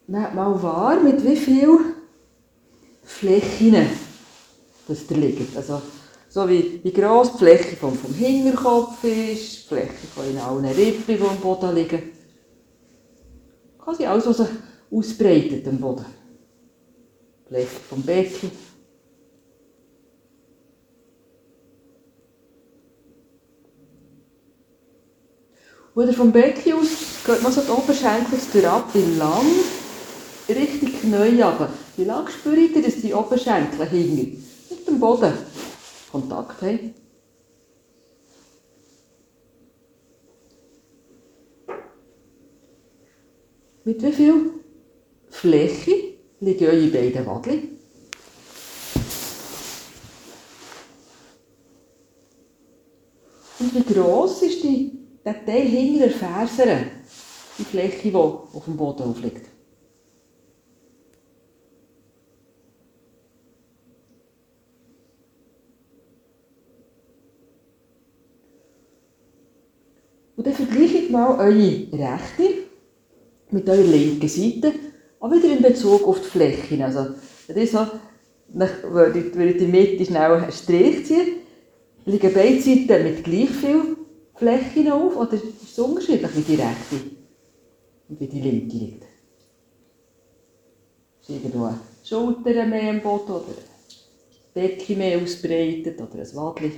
Nehmt mal wahr, mit wie viel Flächen das da liegt. Also, so wie gross die Fläche vom Hinterkopf ist, die Fläche von allen Rippen, die am Boden liegen. Quasi alles, was sich ausbreitet am Boden. Die Fläche vom Becken. Oder vom Becken aus geht man so die Oberschenkel durchab, wie lang richtig Knie runter. Wie lang spürt ihr, dass die Oberschenkel hinten mit dem Boden Kontakt haben? Mit wie viel Fläche liegen eure beiden Wadli? Und wie gross ist der Teil hinter der Fersen, die Fläche, die auf dem Boden aufliegt? Und dann vergleicht mal eure rechte mit eurer linken Seite, auch wieder in Bezug auf die Flächen. Also, wenn ihr so, würde in der Mitte schnell einen Strich ziehen, liegen beide Seiten mit gleich viel Flächen auf, oder ist es unterschiedlich, wie die rechte und wie die linke liegt? Ist irgendwo die Schultern mehr am Boden, oder das Becken mehr ausbreitet, oder ein Wadli?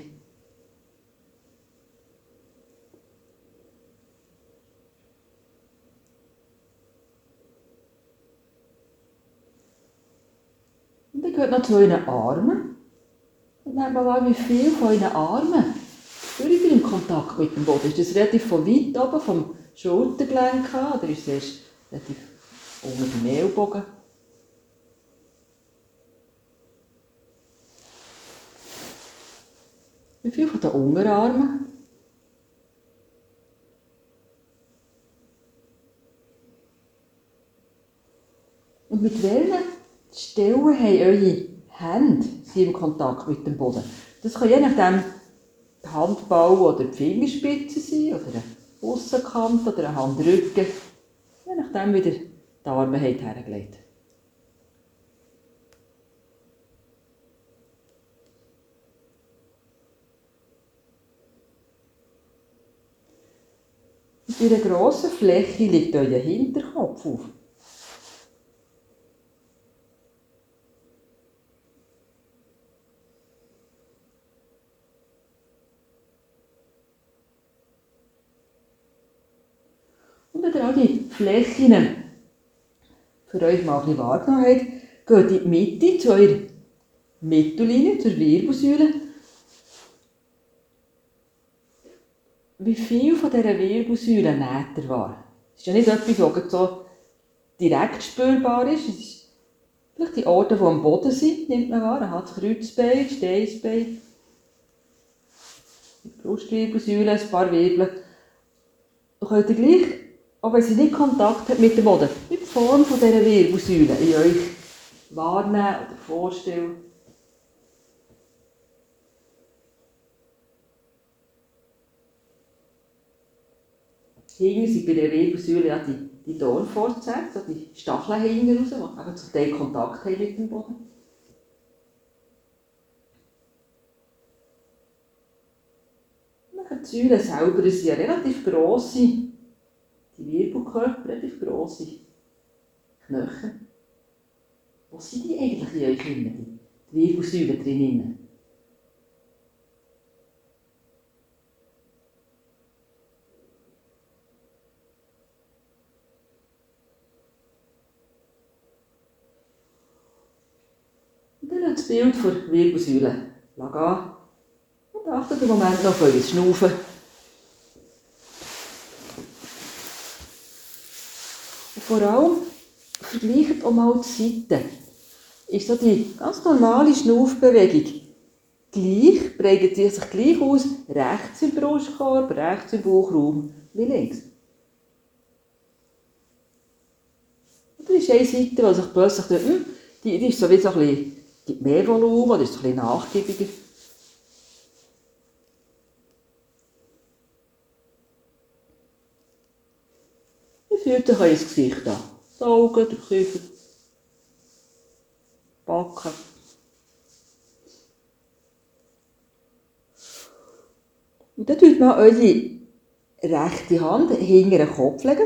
Und dann geht noch zu euren Armen. Und nehmt mal wahr, wie viel von euren Armen spürt ihr im Kontakt mit dem Boden. Ist das relativ von weit oben, vom Schultergelenk an, oder ist es relativ unter dem Ellbogen? Wie viel von den Unterarmen? Und mit welchen Stellen haben eure Hände im Kontakt mit dem Boden? Das kann je nachdem der Handball oder die Fingerspitze sein, oder ein Aussenkant oder ein Handrücken. Je nachdem, wie ihr die Arme hergelegt habt. Auf einer grossen Fläche liegt euer Hinterkopf auf. Und wenn ihr all die Flächen für euch mal ein bisschen wahrgenommen habt, geht in die Mitte zu eurer Mittellinie, zur Wirbelsäule. Wie viel von dieser Wirbelsäule nehmt ihr wahr? Es ist ja nicht etwas, das so direkt spürbar ist. Es ist vielleicht die Orte, die am Boden sind, nimmt man wahr. Das Kreuzbein, das Steißbein, die Brustwirbelsäule, ein paar Wirbel. Da könnt ihr gleich, auch wenn sie nicht Kontakt hat mit dem Boden, die Form von dieser Wirbelsäule in euch wahrnehmen oder vorstellen. Hinten sind bei der Wirbelsäule ja die Dornfortsätze, so die Stacheln hinten raus, die eben zum Teil Kontakt haben mit dem Boden. Die Säulen selber sind ja relativ grosse, die Wirbelkörper, relativ grosse Knochen. Wo sind die eigentlich in euch drin, die Wirbelsäulen drinnen? Und dann das Bild der Wirbelsäule gehen. Und achtet im Moment noch auf euer Schnaufen. Und vor allem vergleicht auch mal die Seiten. Ist so die ganz normale Schnaufbewegung gleich, breitet sie sich gleich aus, rechts im Brustkorb, rechts im Bauchraum, wie links? Oder ist eine Seite, die sich plötzlich denkt, die ist so wie so ein bisschen, gibt mehr Volumen oder ist so ein bisschen nachgiebiger? Wie fühlt euch euer Gesicht an? saugen, den Kiefer, Backen. Und dann tut man eure rechte Hand hinter den Kopf legen.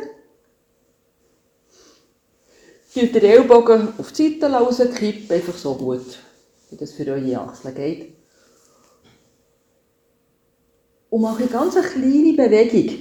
Tut den Ellbogen auf die Seite rauskippen, einfach so gut, wie das für eure Achseln geht. Und mache ganz eine kleine Bewegung.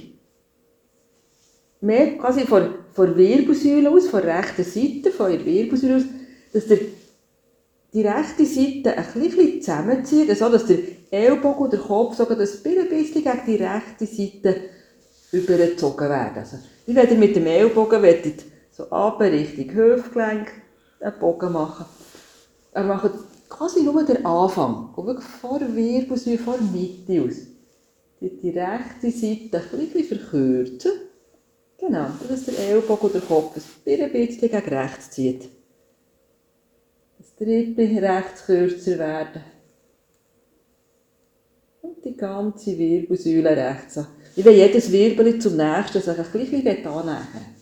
Mehr quasi von der Wirbelsäule aus, von der rechten Seite, von eurer Wirbelsäule aus, dass ihr die rechte Seite ein bisschen zusammenzieht, so dass der Ellbogen und der Kopf sogar das ein bisschen gegen die rechte Seite übergezogen werden. Also, wie wenn ihr mit dem Ellbogen so runter Richtung Hüftgelenk einen Bogen machen. Er macht quasi nur den Anfang, und wirklich vor der Wirbelsäule, vor der Mitte aus. Die rechte Seite ein bisschen verkürzen. Genau, dass der Ellbogen oder der Kopf ein bisschen gegen rechts zieht. Das Trippel rechts kürzer werden. Und die ganze Wirbelsäule rechts. Ich will jedes Wirbel zum nächsten sich ein bisschen annähern.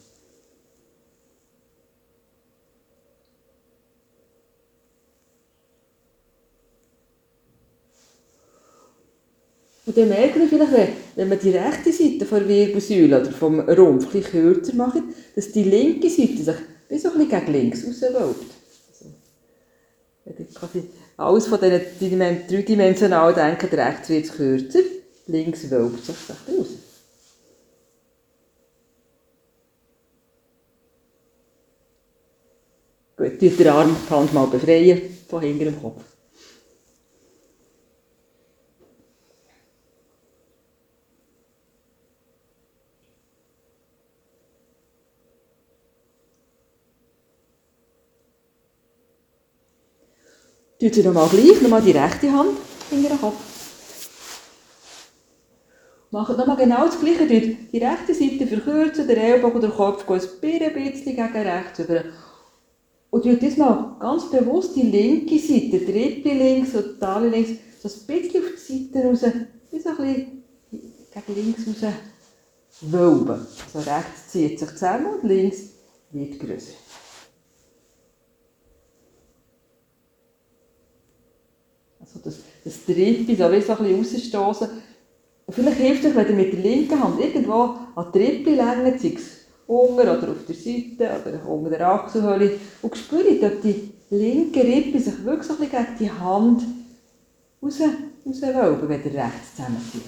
Und dann merkt ihr vielleicht, wenn man die rechte Seite von der Wirbelsäule oder vom Rumpf ein bisschen kürzer macht, dass die linke Seite sich wie so ein bisschen gegen links rauswölbt. Wenn ihr quasi alles von diesen dreidimensional denkt, rechts wird es kürzer, links wölbt sich das raus. Gut, tut den Arm, die Hand mal befreien von hinter dem Kopf. Tut sie nochmal gleich, nochmal die rechte Hand hinter den Kopf. Macht nochmal genau das Gleiche. Die rechte Seite verkürzen, der Ellbogen oder der Kopf geht ein bisschen gegen rechts über. Und tut diesmal ganz bewusst die linke Seite, die Rippe links und die Taille links, so ein bisschen auf die Seite raus, wie so ein bisschen gegen links raus wölben. So rechts zieht sich zusammen und links wird grösser. Also das Trippel so wie so ein bisschen rausstossen. Und vielleicht hilft es, wenn ihr mit der linken Hand irgendwo an die Trippel längt, sei es unten oder auf der Seite oder unter der Achselhöhle, und spürt, ob die linke Rippe sich wirklich so ein bisschen gegen die Hand rauswölben, wenn ihr rechts zusammenzieht.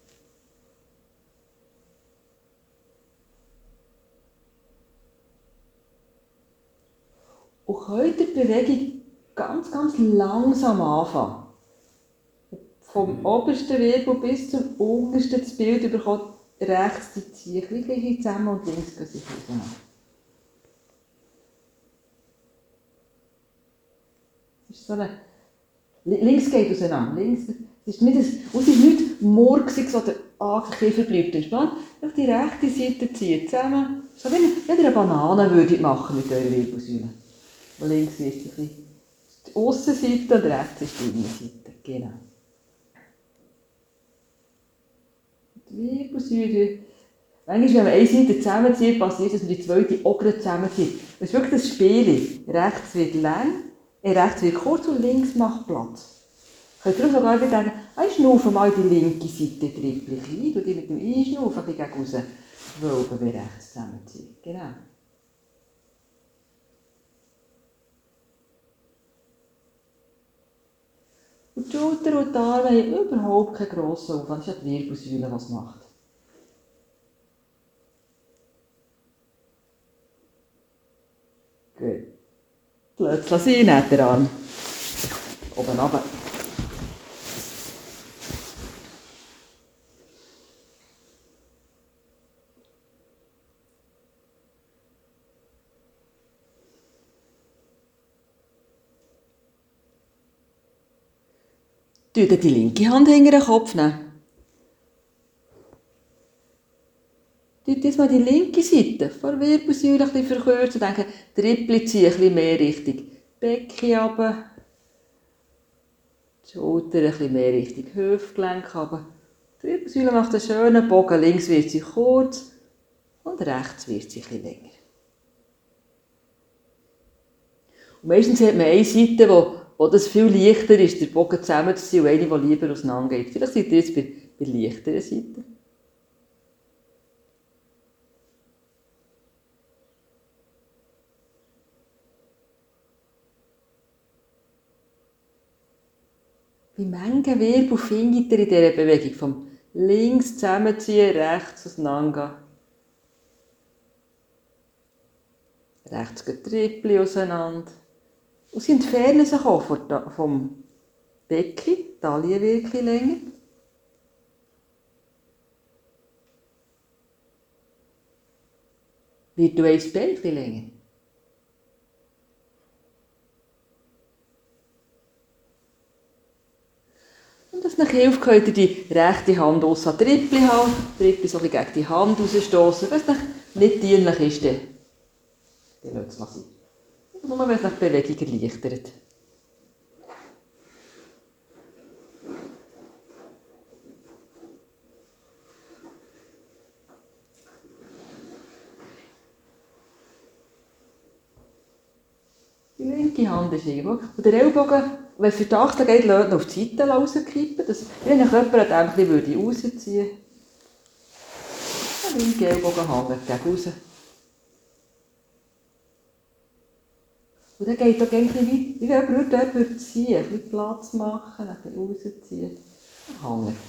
Und könnt ihr die Bewegung ganz, ganz langsam anfangen. Vom obersten Wirbel bis zum untersten das Bild bekommt, rechts die ziehen ein bisschen zusammen und links gehen sich auseinander. Das ist so eine, links geht auseinander. Links, es ist nicht murksig oder angekifft bleibt entspannt. Auf die rechte Seite ziehen zusammen. So wie ihr eine Banane würdet machen mit eurer Wirbelsäule. Links ist ein bisschen die Aussenseite und rechts ist die Innenseite. Genau. Die Wirbelsäule. Manchmal, wenn man eine Seite zusammenzieht, passiert, dass man die zweite auch gerade zusammenzieht. Das ist wirklich das Spiel. Rechts wird lang, rechts wird kurz und links macht Platz. Könnt ihr sogar wieder sagen, schnaufen mal die linke Seite trippelig ein, und die mit dem Einschnaufen ein bisschen gegen raus wölben, wie rechts zusammenzieht. Genau. Und die Schulter und die Arme haben überhaupt keinen grossen Aufwand. Das ist ja die Wirbelsäule, was macht. Gut. Lasst es sein, nehmt den Arm. Oben runter. Die linke Hand hinter den Kopf nehmen. Diesmal die linke Seite vor der Wirbelsäule ein bisschen verkürzen. Denken, die Rippel ziehen ein bisschen mehr Richtung Becken runter. Die Schulter ein bisschen mehr Richtung Hüftgelenk runter. Die Wirbelsäule macht einen schönen Bogen. Links wird sie kurz und rechts wird sie ein bisschen länger. Und meistens hat man eine Seite, wo das viel leichter ist, den Bogen zusammenzuziehen, und eine, die lieber auseinandergeht. Vielleicht seid ihr jetzt bei leichteren Seiten. Wie viele Wirbel findet ihr in dieser Bewegung? Vom links zusammenziehen, rechts auseinandergehen. Rechts geht Trippel auseinander. Und sie entfernen sich auch vom Becken, die Taille wird etwas länger. Wird das Bein etwas länger? Und das nach Hilfe könnt ihr die rechte Hand aus an Trippel haben, Trippel so gegen die Hand rausstoßen. Wenn es nicht dienlich ist, dann lasst es sein. Nur wenn es die Bewegung erleichtert. Die linke Hand ist irgendwo. Und der Ellbogen, wenn es für die Achsel geht, lässt auf die Seite rauskippen. Wenn jemand ein bisschen rausziehen würde. Der linke Ellbogen hängt gegen raus. Und dann geht es ein bisschen weit, wie wenn jemand ziehen, ein bisschen Platz machen, ein bisschen rausziehen. Hängen.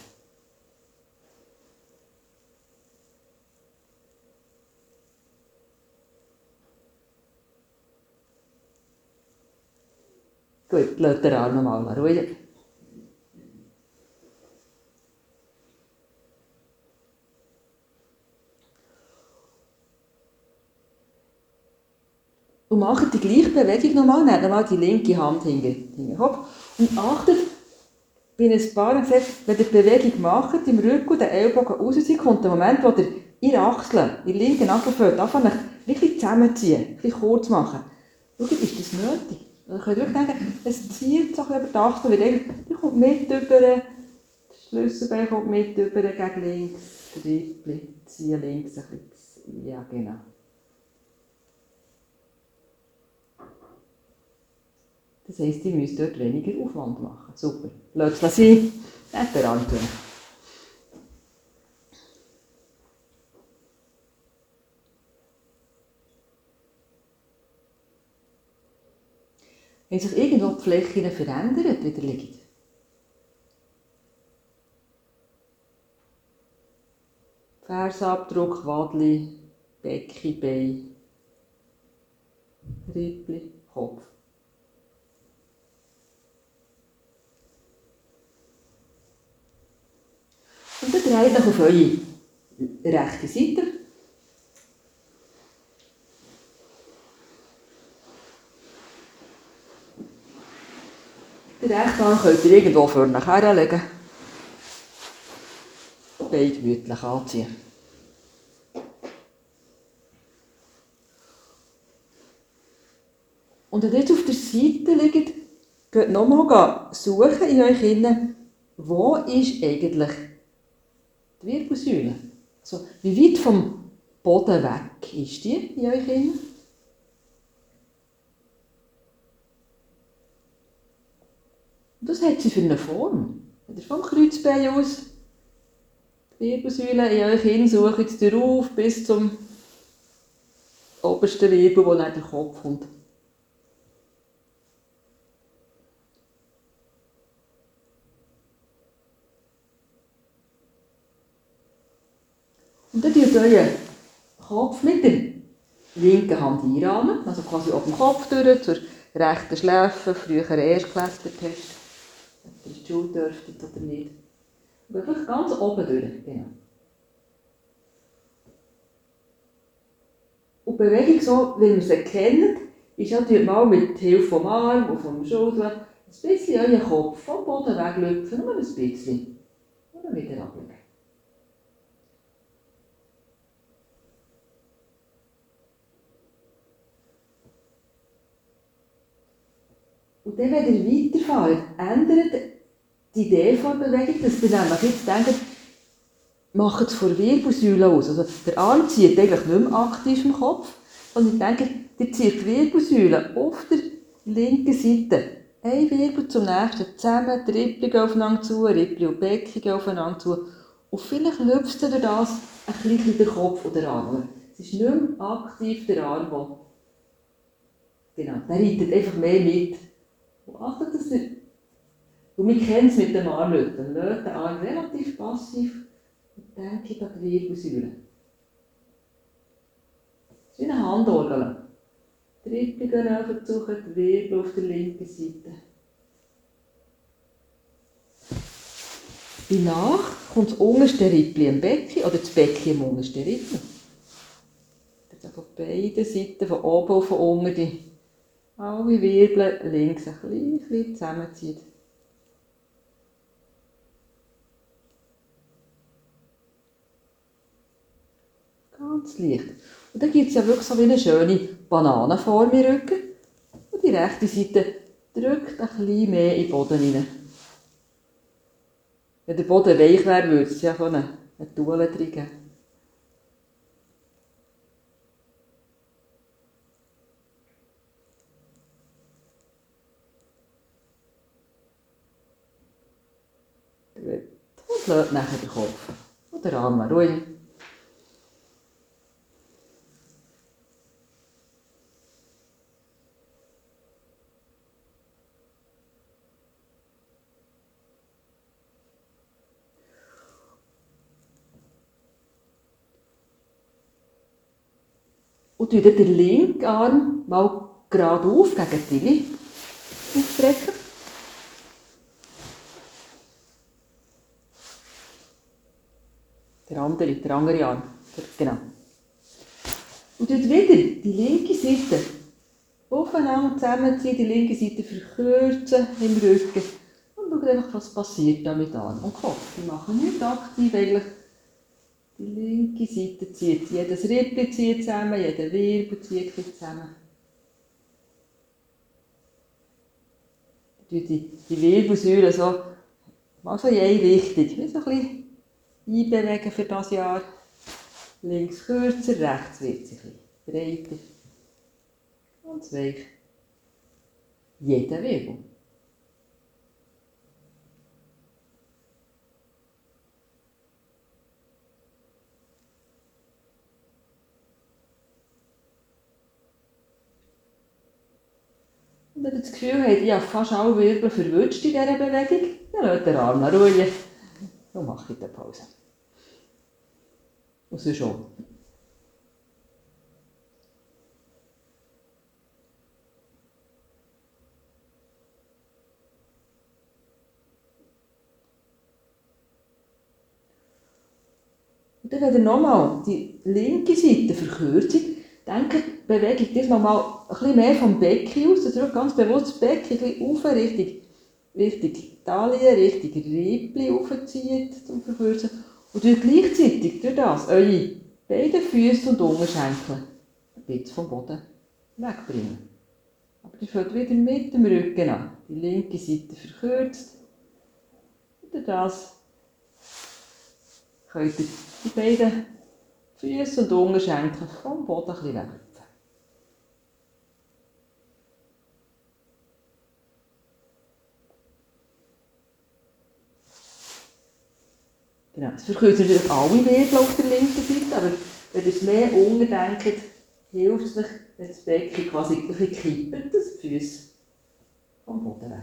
Gut, lasst den Arm nochmal ruhig. Und macht die gleiche Bewegung nochmal, nehmt nochmal die linke Hand hinter den Kopf und achtet, bei ein paar gesagt, wenn ihr die Bewegung macht, im Rücken den Ellbogen rauszieht, kommt der Moment, wo ihr ihre Achseln, ihre linken Achseln anfangen, wirklich zusammenziehen, ein bisschen kurz machen. Schaut, ist das nötig? Dann könnt ihr wirklich denken, es zieht sich über die Achsel, die kommt mit über, das Schlüsselbein kommt mit über gegen links, Trippel, ziehen links ein bisschen, ja genau. Das heisst, ihr müsst dort weniger Aufwand machen. Super. Lasst es sein. Nicht den Arm tun. Haben sich irgendwo die Flächen verändert, wie ihr liegt? Fersabdruck, Wadli, Becken, Bein, Rippli, Kopf. Und dann dreht euch auf eure rechte Seite. Den rechten Arm könnt ihr irgendwo vorne herlegen. Beine gemütlich anziehen. Und wenn ihr jetzt auf der Seite liegt, geht nochmal suchen in euch innen, wo ist eigentlich die Wirbelsäule? Also, wie weit vom Boden weg ist die in euch innen? Und was hat sie für eine Form? Wenn ihr vom Kreuzbein aus die Wirbelsäule in euch innen sucht, jetzt rauf bis zum obersten Wirbel, wo dann der Kopf kommt. Und dann tut euren Kopf mit der linken Hand einrahmen, also quasi auf dem Kopf durch, zur rechten Schläfe, früher Erstklässler-Test, ob ihr in die Schule dürftet oder nicht. Wirklich ganz oben durch, genau. Und die Bewegung so, wie man sie kennt, ist ja mal mit Hilfe vom Arm und vom Schulter ein bisschen euren Kopf vom Boden weglüpfen, nur ein bisschen. Und dann wieder ablegen. Und dann, wenn ihr weiterfahrt, ändert die Idee von der Bewegung, dass ihr nämlich jetzt denkt, macht es von der Wirbelsäule aus. Also der Arm zieht eigentlich nicht mehr aktiv im Kopf, sondern ich denke, ihr zieht die Wirbelsäule auf der die linke Seite. Ein Wirbel zum nächsten zusammen, die Rippchen gehen aufeinander zu, Rippchen und Becken gehen aufeinander zu. Und vielleicht lüpft durch das ein bisschen den Kopf oder den Arm. Es ist nicht mehr aktiv der Arm, der reitet einfach mehr mit. Und achtet, dass ihr, und wir kennen es mit dem Armlöten, löt den Arm relativ passiv und denke an die Wirbelsäule. Es ist wie eine Handorgel. Die Rippen gehen näher zu, die Wirbel auf der linken Seite. Bei Nacht kommt das unterste Rippchen im Becken oder das Becken im untersten Rippchen. Also von beiden Seiten, von oben und von unten, alle Wirbel links ein bisschen zusammenziehen. Ganz leicht. Und dann gibt es ja wirklich so wie eine schöne Bananenform im Rücken. Und die rechte Seite drückt ein bisschen mehr in den Boden hinein. Wenn der Boden weich wäre, würde es ja so eine Tulle drin geben. Und lässt nachher den Kopf und den Arm ruhig. Und dann den linken Arm mal geradeaus gegen die Tilly ausstrecken. Der andere Arm. Genau. Und dann wieder die linke Seite aufeinander zusammenziehen, die linke Seite verkürzen im Rücken. Und schaut einfach, was passiert da mit Arm und Kopf. Die machen nichts aktiv eigentlich. Die linke Seite zieht, jedes Rippchen zieht zusammen, jeder Wirbel zieht zusammen. Die Wirbelsäule so, mal so in eine Richtung, wie so ein bisschen einbewegen für das Jahr. Links kürzer, rechts wird es ein bisschen breiter. Ganz weich. Jeder Wirbel. Und wenn ihr das Gefühl habt, ich habe fast alle Wirbel verwünscht in dieser Bewegung, dann lasst den Arm ruhig und macht eine Pause. Und sonst auch. Und dann, wenn ihr nochmal die linke Seite verkürzt, denkt die Bewegung diesmal mal ein bisschen mehr vom Becken aus, dass ihr ganz bewusst das Becken ein bisschen rauf, Richtung Taille, Richtung Rippchen aufzieht zum Verkürzen. Und gleichzeitig durch das eure beiden Füße und Unterschenkel ein bisschen vom Boden wegbringen. Aber ihr fängt wieder mit dem Rücken an. Die linke Seite verkürzt. Und durch das könnt ihr die beiden Füße und Unterschenkel vom Boden ein bisschen weghüpfen. Genau, es verkürzt natürlich alle Wirbel auf der linken Seite, aber wenn ihr es mehr unterdenkt, hilft es euch, wenn das Becken quasi ein bisschen kippt, dass die Füße vom Boden weggehen.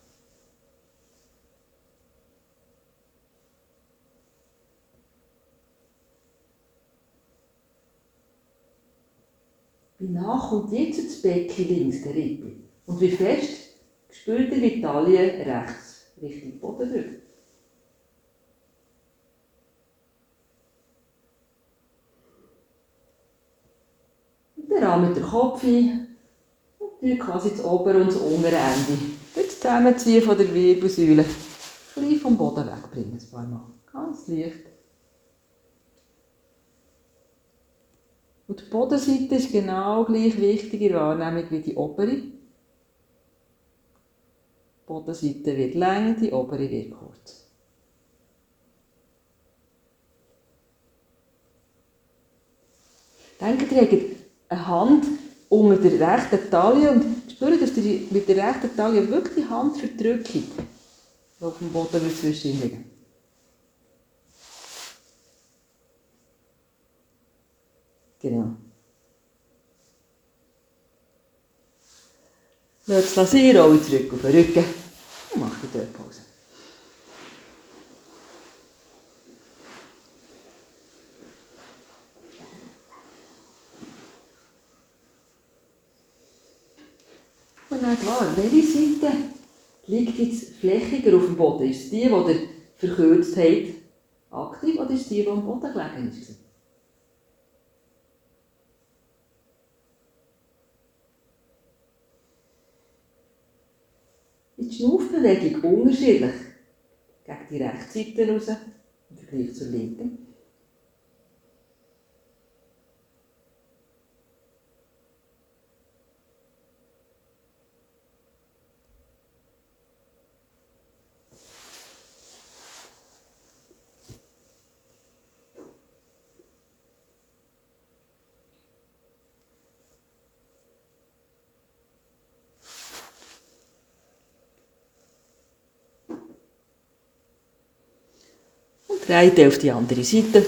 Danach kommt jetzt das Becken links, der Rippe. Und wie fest spürt ihr, wie die Taille rechts Richtung Boden drückt. Und der Arm mit dem Kopf ein und dann quasi das obere und das untere Ende. Das Zusammenziehen von der Wirbelsäule. Ein bisschen vom Boden wegbringen, ein paar Mal. Ganz leicht. Und die Bodenseite ist genau gleich wichtig in der Wahrnehmung wie die obere. Die Bodenseite wird lang, die obere wird kurz. Denkt ihr, ihr habt eine Hand unter der rechten Taille und Spürt, dass ihr mit der rechten Taille wirklich die Hand verdrückt, die auf dem Boden zwischen liegen. Genau. Lasst es lassen, rolle zurück auf den Rücken und macht die Pause. Und dann klar, welche Seite liegt jetzt flächiger auf dem Boden? Ist es die, die ihr verkürzt habt, aktiv, oder ist es die, die am Boden gelegen ist? Ist die Schnaufbewegung unterschiedlich gegen die rechte Seite raus im Vergleich zur linken? Und dreht auf die andere Seite.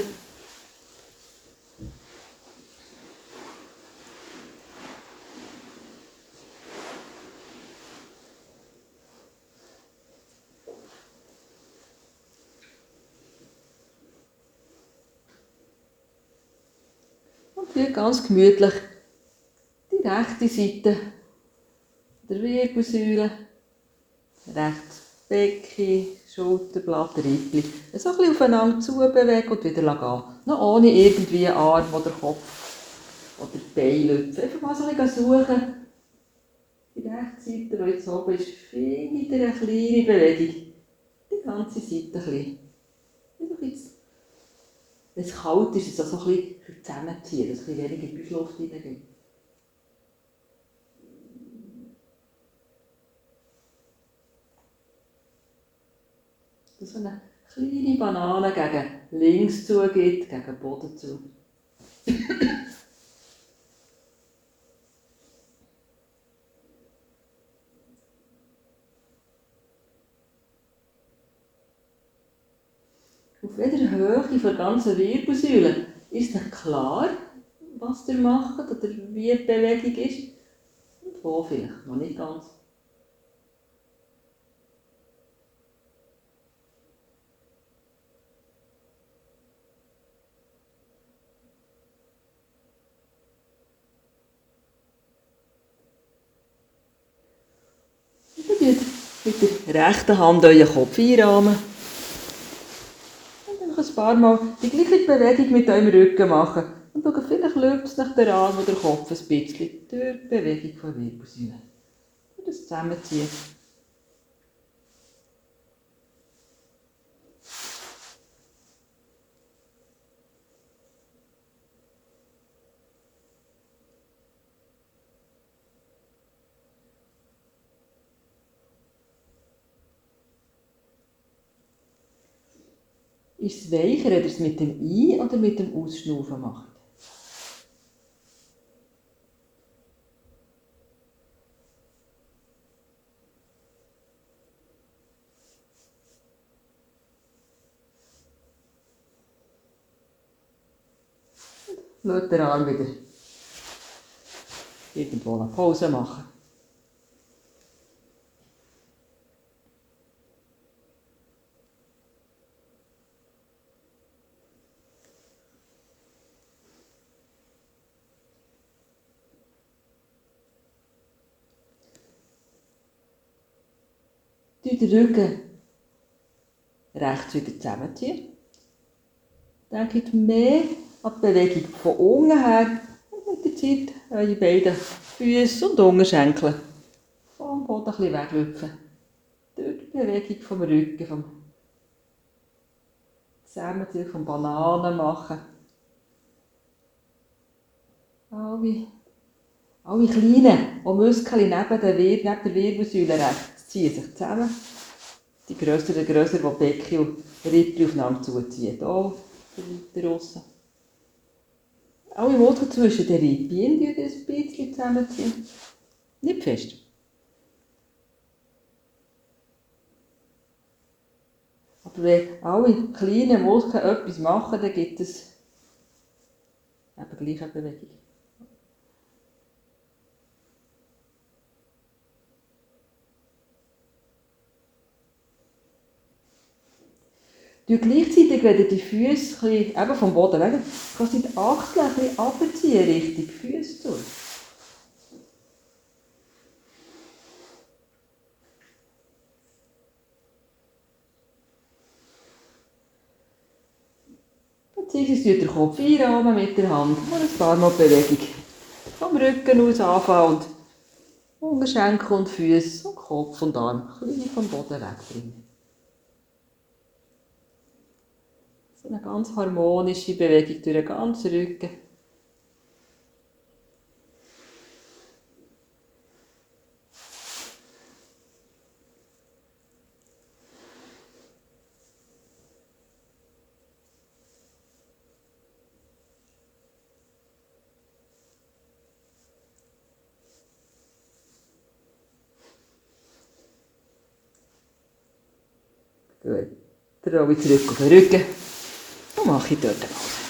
Und hier ganz gemütlich die rechte Seite der Wirbelsäule, rechtes Becken, Schulterblatt, Rippli. So ein bisschen aufeinander zubewegen und wieder gehen. Noch ohne irgendwie Arm oder Kopf oder Beine. Einfach mal so ein bisschen suchen. Die rechte Seite, die jetzt oben ist, findet ihr eine kleine Bewegung. Die ganze Seite ein bisschen. Einfach jetzt, wenn es kalt ist, ist es so ein bisschen zusammenziehen, dass es ein bisschen weniger Büschluft reingeht. Dass so eine kleine Banane gegen links zugeht, gegen den Boden zu. Auf jeder Höhe der ganzen Wirbelsäule ist euch klar, was ihr macht oder wie die Bewegung ist und wo vielleicht noch nicht ganz. Und dann mit der rechten Hand euren Kopf einrahmen. Und dann ein paar Mal die gleiche Bewegung mit eurem Rücken machen. Und schauen, vielleicht löst nach der Arm oder der Kopf ein bisschen durch die Bewegung der Wirbelsäule. Und das zusammenziehen. Ist es weicher, ob ihr es mit dem Ein- oder mit dem Ausschnaufen macht? Lasst den Arm wieder irgendwo eine Pause machen. Den Rücken rechts wieder zusammenziehen. Denkt mehr an die Bewegung von unten her und mit der Zeit eure beiden Füße und Unterschenkel vom Boden ein bisschen weglüpfen. Durch die Bewegung vom Rücken, vom Zusammenziehen, vom Bananen machen. Alle kleinen Muskeln neben der Wirbelsäule rechts ziehen sich zusammen. Die grösseren, die Becken und Rippchen aufeinander zuziehen. Hier, weiter aussen. Alle Muskeln zwischen den Rippchen ein bisschen zusammenziehen. Nicht fest. Aber wenn alle kleinen Muskeln etwas machen, dann gibt es eben gleich eine Bewegung. Gleichzeitig, wenn ihr die Füße eben vom Boden weg, kannst du die Achseln ein bisschen runterziehen, Richtung Füße durch. Beziehungsweise den Kopf einrahmen mit der Hand und ein paar Mal Bewegung vom Rücken aus anfangen und Unterschenkel und Füße und Kopf und Arm ein bisschen vom Boden wegbringen. So eine ganz harmonische Bewegung durch den ganzen Rücken. Gut. Dann rolle ich zurück auf den Rücken und mache ich dort eine Pause.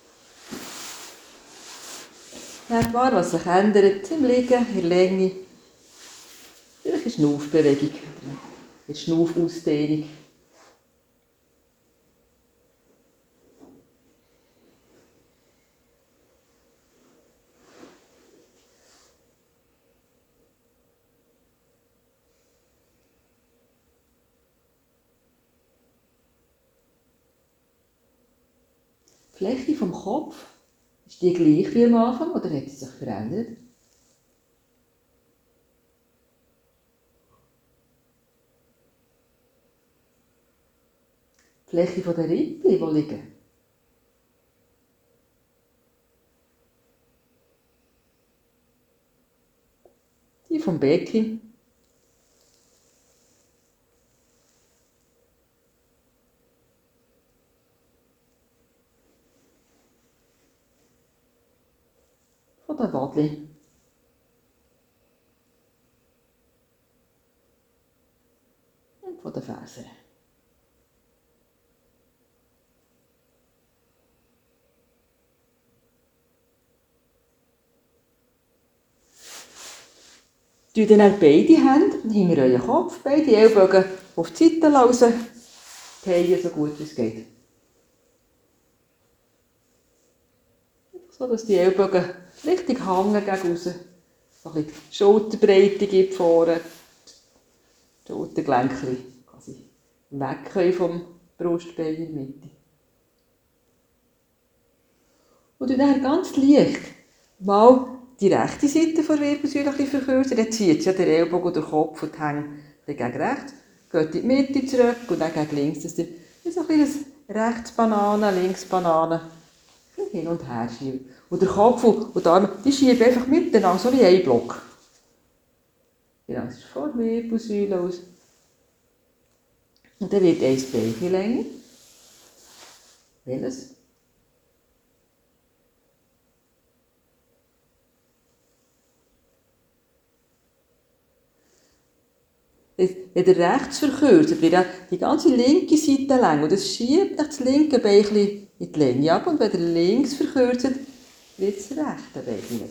Merkt mal, was sich ändert im Liegen, in der Länge. Vielleicht eine Schnaufbewegung, eine Schnaufausdehnung. Die Fläche vom Kopf, ist die gleich wie am Anfang oder hat sie sich verändert? Die Fläche der Rippen, die liegen. Die vom Becken. Von der Wadli. Und von der Ferse. Tut dann beide Hände hinter euren Kopf, beide Ellbogen auf die Seite lausen, fallen so gut wie es geht. So, dass die Ellbogen richtig hängen gegen raus. So ein bisschen Schulterbreite gibt vorne. Die Schultergelenke quasi weg können vom Brustbein in der Mitte. Und dann ganz leicht mal die rechte Seite der Wirbelsäule ein bisschen verkürzen. Dann zieht ja der Ellbogen und der Kopf und die Hänge gegen rechts. Geht in die Mitte zurück und dann gegen links. Das ist so ein bisschen rechts Banane, links Banane. Hin und her schieben. Und der Kopf und die Arme, die schieben einfach miteinander, so wie ein Block. Genau, das ist vor der Wirbelsäule aus. Und dann wird ein Bein länger. Welches? Wenn der rechts verkürzt, wird die ganze linke Seite lang. Und das schiebt das linke Bein ein bisschen in die Länge ab. Und wenn der links verkürzt, wird das rechte Bein nicht.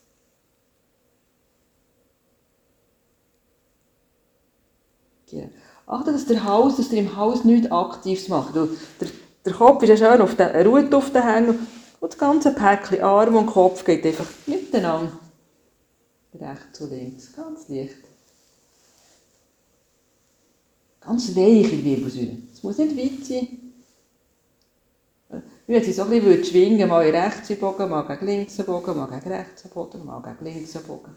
Genau. Achte, dass ihr im Hals nichts Aktives macht. Der Kopf ist ja schön ruht auf den Hängen. Und das ganze Päckchen, Arm und Kopf geht einfach miteinander. Rechts und links, ganz leicht. Ganz weich in die Wirbelsäule. Es muss nicht weit sein. Wenn sie so ein bisschen schwingen, mal in rechts bogen, mal gegen links bogen, mal gegen rechts bogen, mal gegen links bogen.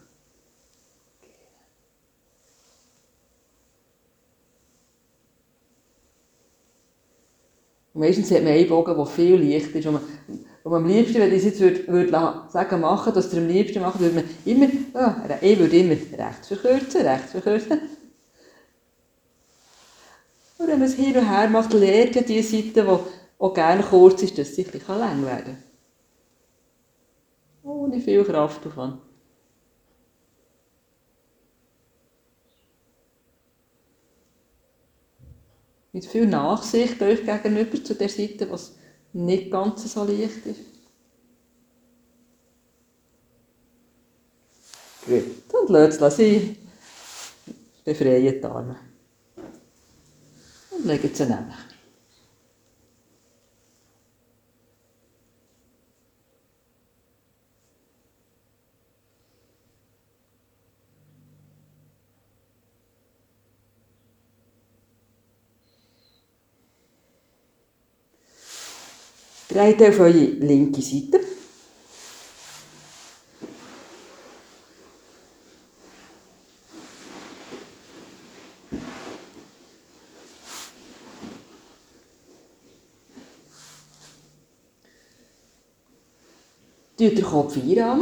Und meistens hat man einen Bogen, der viel leichter ist. Und am liebsten, wenn ich es jetzt sagen machen, dass ihr am liebsten macht, würde man immer, ich würde immer rechts verkürzen. Und wenn man es hin und her macht, lernt ja die Seite, die auch gerne kurz ist, dass sie ein bisschen lang werden kann. Ohne viel Kraftaufwand. mit viel Nachsicht euch gegenüber zu der Seite, was nicht ganz so leicht ist. Gut, und lasst es sein. Befreien die Arme. Und legen sie neben. Dreht auf eure linke Seite. Tut den Kopf einrahmen.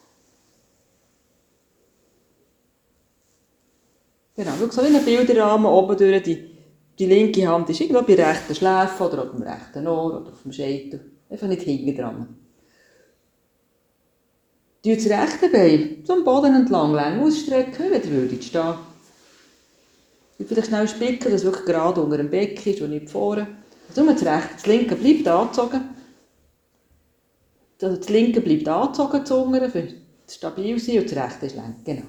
Genau, schau so wie ein Bilderrahmen oben durch. Die linke Hand ist irgendwo bei der rechten Schläfe oder auf dem rechten Ohr oder auf dem Scheitel. Einfach nicht hinten dran. Tut das rechte Bein zum Boden entlang lang ausstrecken, wenn ihr würdet stehen. Und vielleicht schnell spicken, dass es wirklich gerade unter dem Becken ist und nicht vorne. Also das linke bleibt angezogen. Also das linke bleibt angezogen zu unten, für stabil sein, und das rechte ist lang. Genau.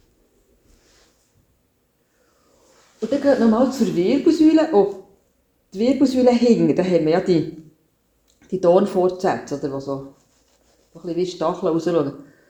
Und dann geht nochmal zur Wirbelsäule. Oh, die Wirbelsäule hinten, da haben wir ja die Dornfortsätze, oder, die so ein bisschen wie Stacheln rausschauen.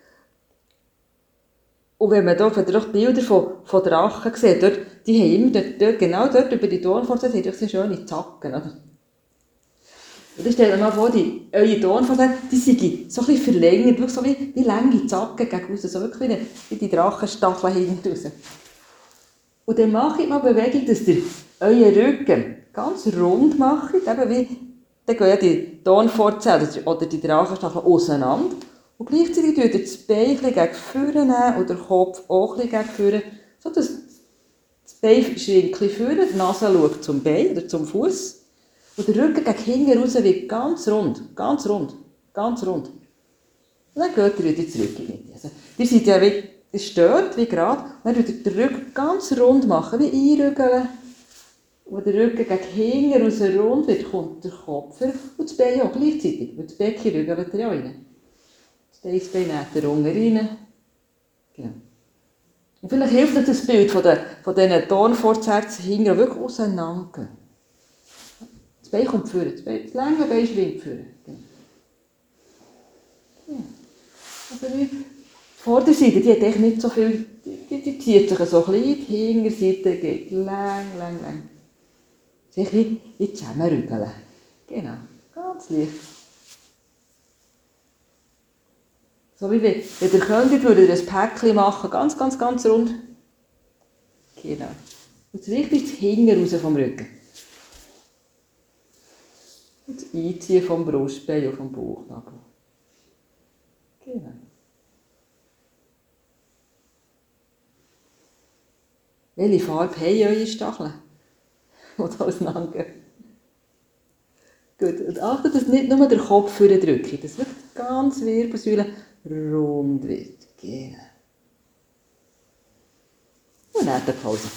Und wenn ihr doch Bilder von Drachen sieht, die haben immer genau dort über die Dornfortsätze haben so schöne Zacken. Oder? Und dann stellt euch mal vor, eure Dornfortsätze, die sind so ein bisschen verlängert, wirklich so wie lange Zacken gegen raus, so wirklich wie die Drachenstacheln hinten raus. Und dann macht mal Bewegung, dass ihr euren Rücken ganz rund macht, eben wie, dann gehen ja die Dornfortsätze oder die Drachenstacheln auseinander. Und gleichzeitig tut ihr das Bein gegen vorne nehmen und den Kopf auch gegen vorne, sodass das Bein schwingt vorne, die Nase schaut zum Bein oder zum Fuß. Und der Rücken gegen hinten raus wird ganz rund, ganz rund, ganz rund. Und dann geht ihr wieder zurück in die Mitte. Also, ihr seid ja wie, ihr steht wie gerade, und dann tut ihr den Rücken ganz rund machen, wie einrügeln. Und der Rücken gegen hinten raus rund wird, kommt der Kopf und das Bein auch gleichzeitig, weil das Becken rügelt ihr ja rein. Das Bein näht ihr unten rein. Genau. Und vielleicht hilft euch das Bild von diesen Dornfortsätzen hinten wirklich auseinander. Das Bein kommt vorne, das lange Bein schwingt vorne. Genau. Ja. Also die Vorderseite, die hat echt nicht so viel, die zieht sich so klein, die Hinterseite geht lang. Sich wie zusammenrügeln. Genau, ganz leicht. So wie wenn ihr könntet, würdet ihr ein Päckchen machen, ganz rund. Genau. Und das Wichtigste ist das Hinten raus vom Rücken. Und das Einziehen vom Brustbein und vom Bauchnabel. Genau. Welche Farbe haben eure Stacheln? Die auseinandergehen. Gut, und achtet, dass nicht nur der Kopf drückt, dass wirklich die ganze Wirbelsäule rund wird. Genau. Und dann die Pause.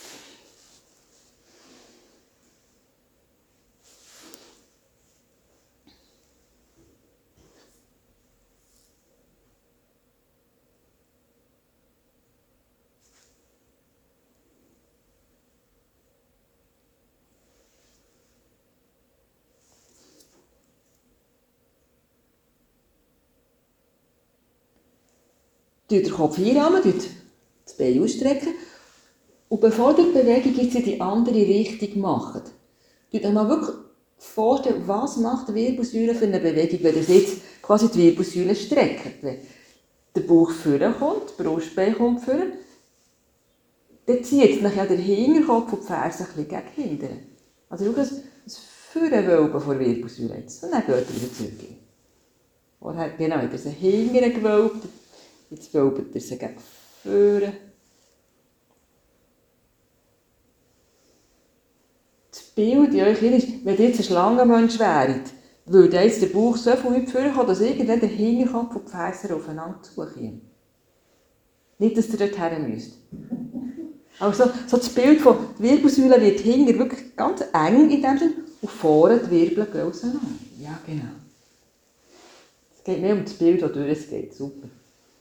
Den Kopf einrahmen, das Bein ausstrecken. Und bevor ihr die Bewegung jetzt in die andere Richtung macht, stellt euch mal wirklich vorstellen, was macht die Wirbelsäule für eine Bewegung, wenn ihr jetzt quasi die Wirbelsäule streckt. Wenn der Bauch vorne kommt, das Brustbein kommt vorne, dann zieht nachher der Hinterkopf und die Ferse ein bisschen gegen hinten. Also schau, das Vorwölben von der Wirbelsäule jetzt. Und dann geht ihr wieder zurück. Vorher, genau, ihr habt sie hinten gewölbt. Jetzt wölbt ihr sie gegen vorne. Das Bild in euch ist, wenn ihr jetzt ein Schlangenmensch wäret, würde jetzt der Bauch so viel weit vorne kommen, dass irgendwann der Hinterkopf und die Ferse aufeinander zukommen. Nicht, dass ihr dorthin müsst. Also so das Bild von der Wirbelsäule wird hinten wirklich ganz eng in dem Sinne und vorne die Wirbel gehen auseinander. Ja, genau. Es geht mehr um das Bild, das durch es geht. Super.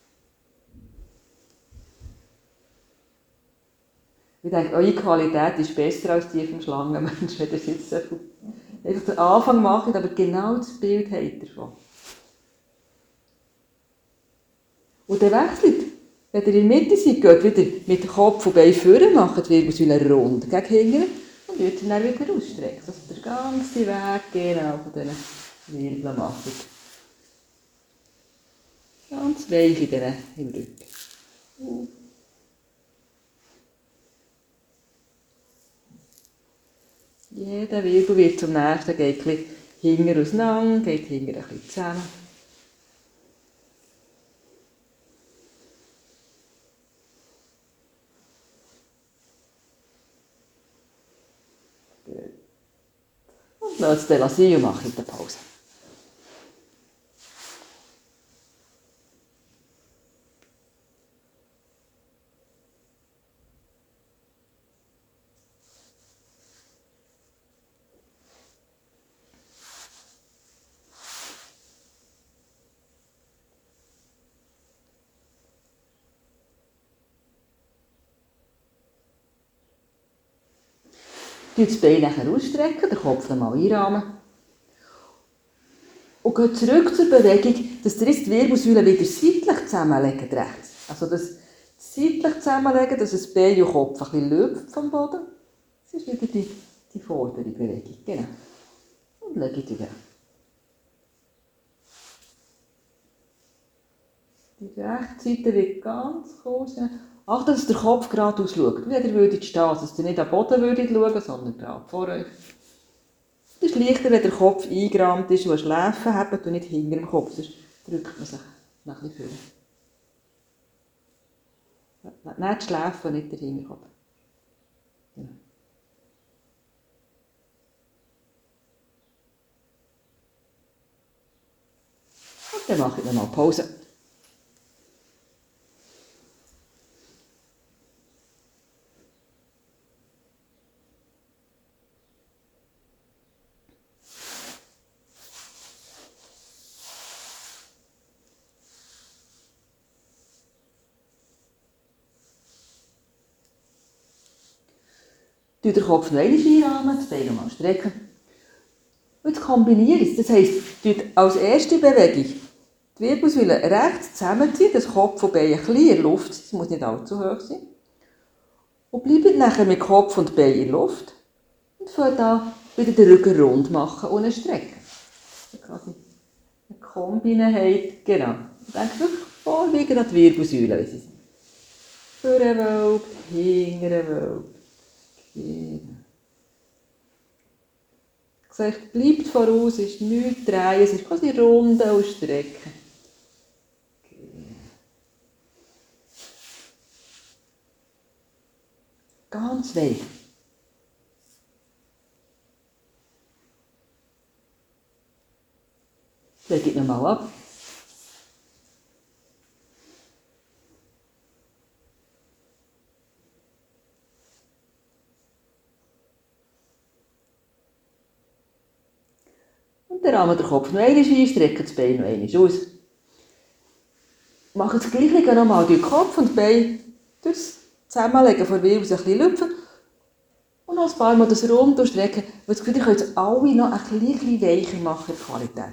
Ich denke, eure Qualität ist besser als die vom Schlangenmensch, wenn ihr es jetzt so einfach den Anfang macht, aber genau das Bild habt ihr davon. Und dann wechselt. Wenn ihr in der Mitte seid, geht wieder mit Kopf und Bein vorne, macht die Wirbelsäule rund gegen hinten und wird dann wieder ausstrecken. Also der ganze Weg genau von diesen Wirbeln macht. Ganz weich im Rücken. Jeder Wirbel wird zum nächsten, geht ein bisschen hinten auseinander, geht hinten ein bisschen zusammen. Gut. Und lasst es sein und macht eine Pause. Das Bein nachher ausstrecken, den Kopf einmal einrahmen. Und geht zurück zur Bewegung, dass ihr jetzt die Wirbelsäule wieder seitlich zusammenlegt, rechts. Also das seitlich zusammenlegen, dass das Bein und Kopf ein bisschen löpft vom Boden. Das ist wieder die vordere Bewegung. Genau. Und legt wieder. Die rechte Seite wird ganz kurz. Achtung, dass der Kopf geradeaus schaut. Wie ihr würdet stehen, dass ihr nicht am Boden würdet schauen, sondern gerade vor euch. Es ist leichter, wenn der Kopf eingerahmt ist und Schläfen habt und nicht hinter dem Kopf. Sonst drückt man sich noch ein bisschen vor. Nein, die Schläfen, nicht der Hinterkopf. Genau. Und dann mache ich nochmal Pause. Den Kopf noch einmal einrahmen, das Bein nochmal strecken. Und jetzt kombiniere es. Das heisst, als erste Bewegung die Wirbelsäule rechts zusammenziehen, das Kopf und Bein ein bisschen in der Luft sein, es muss nicht allzu hoch sein. Und bleibt nachher mit Kopf und Bein in der Luft und fängt an, wieder den Rücken rund machen und strecken. So quasi eine Kombination, genau. Und denkt wirklich vorwiegend an die Wirbelsäule, wie sie sind. Vorne wölbt, hinten wölbt. Genau. Gesagt, bleibt voraus, ist nichts drehen, es ist quasi runden und strecken. Genau. Ganz weich. Lege ich nochmal ab. Und dann rahmen den Kopf noch einmal ein, strecken das Bein noch einmal aus. Machen das Gleiche nochmal durch den Kopf und Bein durchs Zusammenlegen von der Wirbel ein bisschen lüpfen. Und noch ein paar Mal das rund durchstrecken. Weil das Gefühl, ich kann jetzt alle noch ein bisschen weicher machen in der Qualität.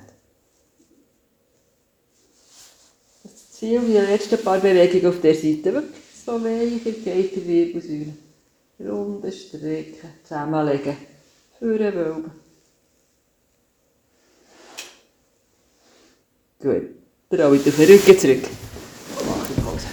Das Ziel wie die letzten paar Bewegungen auf der Seite. Wirklich so weicher geht die Wirbelsäule. Runden strecken, zusammenlegen, vorne wölben. Gut, dann auch wieder auf den Rücken zurück. Und mache ich Pause.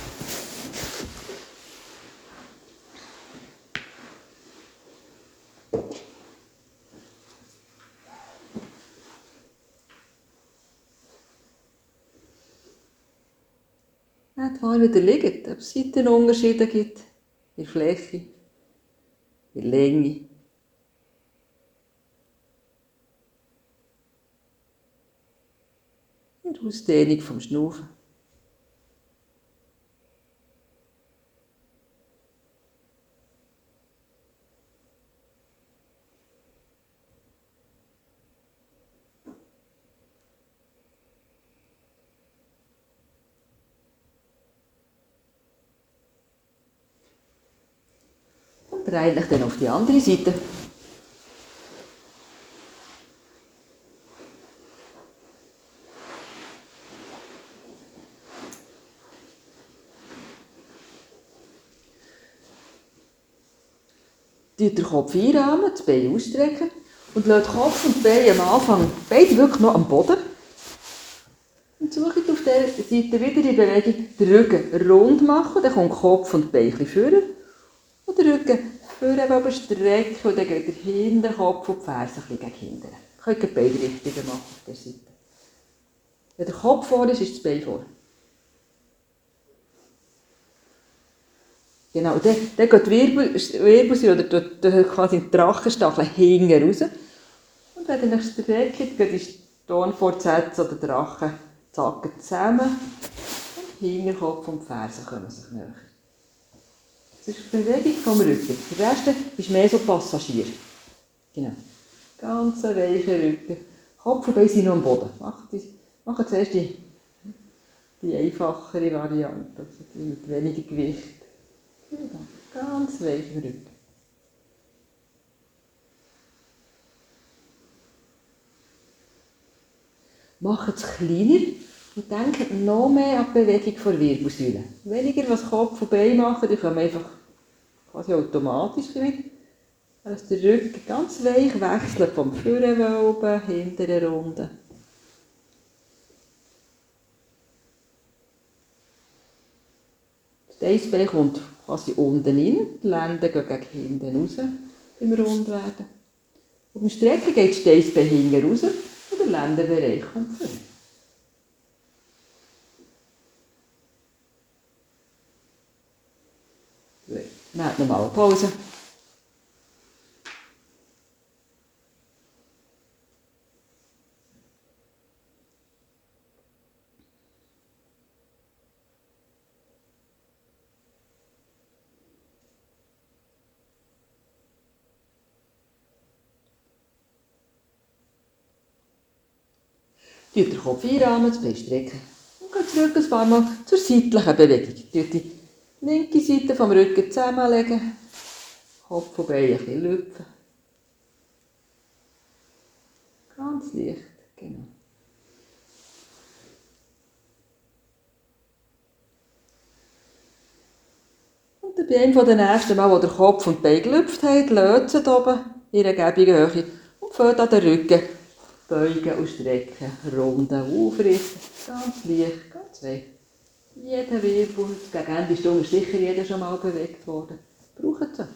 Nicht mal wieder liegen, ob es Seitenunterschiede gibt, in der Fläche, in der Länge. In der Ausdehnung vom Schnaufen. dreht euch dann auf die andere Seite. Den Kopf einrahmen, das Bein ausstrecken und lasst Kopf und Bein am Anfang beide wirklich noch am Boden. Und sucht auf dieser Seite wieder die Bewegung, den Rücken rund machen, dann kommt Kopf und Bein ein bisschen vorne. Und den Rücken vorne aber strecken und dann geht der hinten, Kopf und Ferse ein bisschen gegen hinten. Ihr könnt beide Richtungen machen auf dieser Seite. Wenn der Kopf vor ist, ist das Bein vor. Genau, dann geht die Wirbelsäule oder quasi die Drachenstachel hinten raus. Und wenn ihr euch streckt, geht die Stirnfortsätze oder Drachenzacken zusammen. Und Hinterkopf und die Fersen kommen sich näher. Das ist die Bewegung vom Rücken. Der Rest ist mehr so Passagier. Genau. Ganz ein weicher Rücken. Kopf und Beine sind noch am Boden. Macht zuerst die einfachere Variante, also die mit weniger Gewicht. Genau. Ganz weich im Rücken. Macht es kleiner und denkt noch mehr an die Bewegung der Wirbelsäule. Weniger was Kopf und Bein machen, die kommen einfach quasi automatisch mit. Also der Rücken ganz weich wechselt vom vorne oben, hinteren Runde. Das Steißbein kommt quasi unten rein, die Lenden gehen gegen hinten raus beim Rundwerden. Und beim Strecken geht das Steißbein hinten raus und der Lendenbereich kommt vorne. Nehmt nochmal eine Pause. Den Kopf einrahmen, das Bein strecken. Und geht zurück ein paar Mal zur seitlichen Bewegung. Die linke Seite vom Rücken zusammenlegen. Kopf und Bein ein bisschen lüpfen. Ganz leicht, genau. Und dann bei einem der nächsten Mal, wo der Kopf und die Beine gelüpft haben, löst sie oben in einer gäbigen Höhe und fällt an den Rücken. Beugen und strecken, runden, aufrichten, ganz leicht, ganz weich. Jeder Wirbel, gegen Ende Stunde ist sicher jeder schon mal bewegt worden. Braucht sie.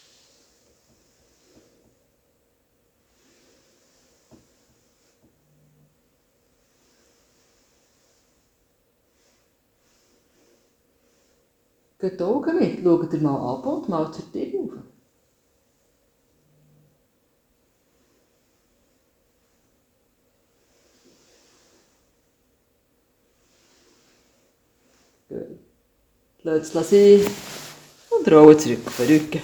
Geht die Augen mit, schaut ihr mal ab und mal zur Tür auf. Gut. Lasst es sein und rollen zurück auf den Rücken.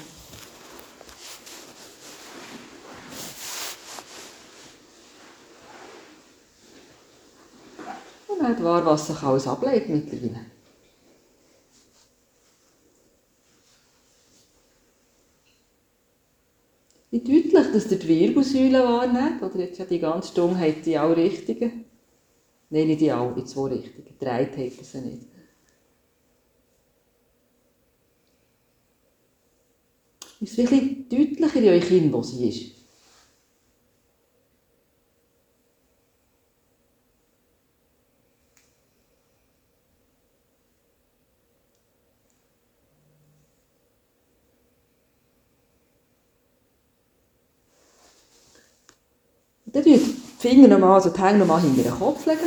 Und nehmt wahr, was sich alles ableitet mittlerweile. Wie deutlich, dass ihr die Wirbelsäule wahrnehmt, oder jetzt ja die ganze Stunde habt ihr alle Richtungen. Nein, nicht die alle, in 2 Richtungen. Gedreht habt ihr sie nicht. Ist es wirklich deutlicher in euch hin, wo sie ist? Und dann legt die Finger nochmal, also die Hände nochmal hinter den Kopf legen.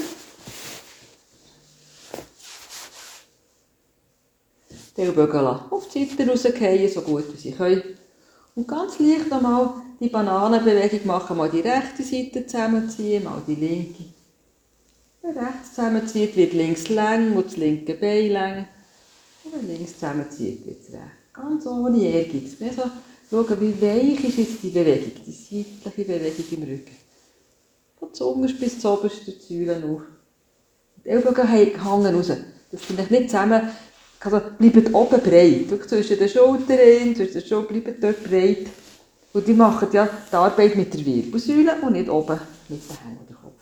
Die Ellbogen auf die Seite rausfallen, so gut wie sie können. Und ganz leicht nochmal die Bananenbewegung machen. Mal die rechte Seite zusammenziehen, mal die linke. Wenn rechts zusammenzieht, wird links lang und das linke Bein lang. Und wenn links zusammenzieht, wird es rechts. Ganz ohne Ehrgeiz. Mehr so schauen, wie weich ist jetzt die Bewegung, die seitliche Bewegung im Rücken. Von zuunterst bis zuoberst die Säulen auf. Die Ellbogen hängen raus. Das finde ich nicht zusammen Also bleibt oben breit. Wirklich zwischen den Schultern, zwischen den Schultern bleibt dort breit. Und die machen ja die Arbeit mit der Wirbelsäule und nicht oben mit den Händen oder Kopf.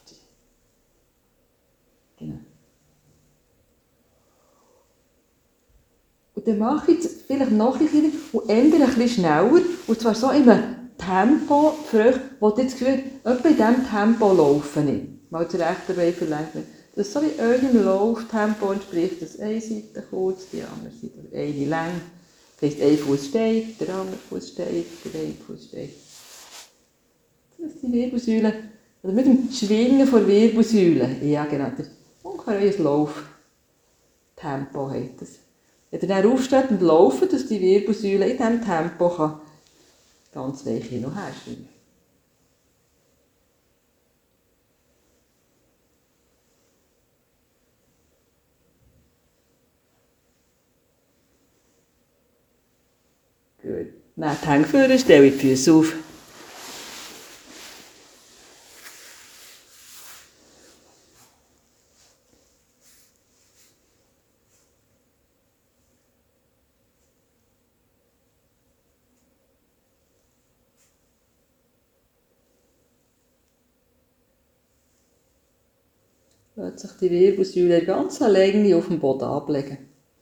Genau. Und dann mache ich es vielleicht noch ein bisschen und ändere ein bisschen schneller. Und zwar so in einem Tempo für euch, wo ihr das Gefühl habt, etwa in diesem Tempo laufen nicht. Mal das rechte Bein verlängern. Das ist so wie eurem Lauftempo entspricht, dass eine Seite kurz, die andere Seite eine lang. Das heisst, ein Fuß steht, der andere Fuß steht, der eine Fuß steht. Das ist die Wirbelsäule. Also mit dem Schwingen der Wirbelsäule. Ja, genau. Ungefähr euer Lauftempo hat das. Wenn ihr dann aufsteht und lauft, dass die Wirbelsäule in diesem Tempo kann ganz weich hin und her schwingen. Gut. Nehmt die Hände vor, stelle die Füße auf. Lasst sich die Wirbelsäule ganz alleine auf dem Boden ablegen.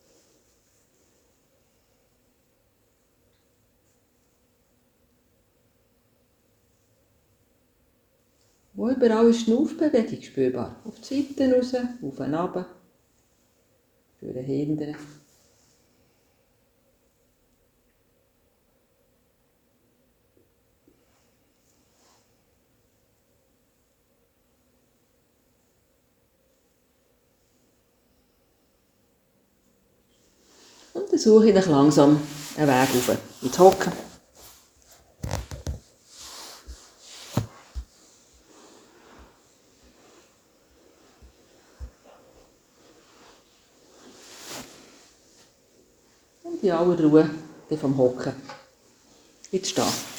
Wo überall ist die Aufbewegung spürbar. Auf die Seiten raus, auf und runter, für den Hintern. Und dann suche ich langsam einen Weg rauf. Ins Hocken. Und in aller Ruhe vom Hocken ins Stehen.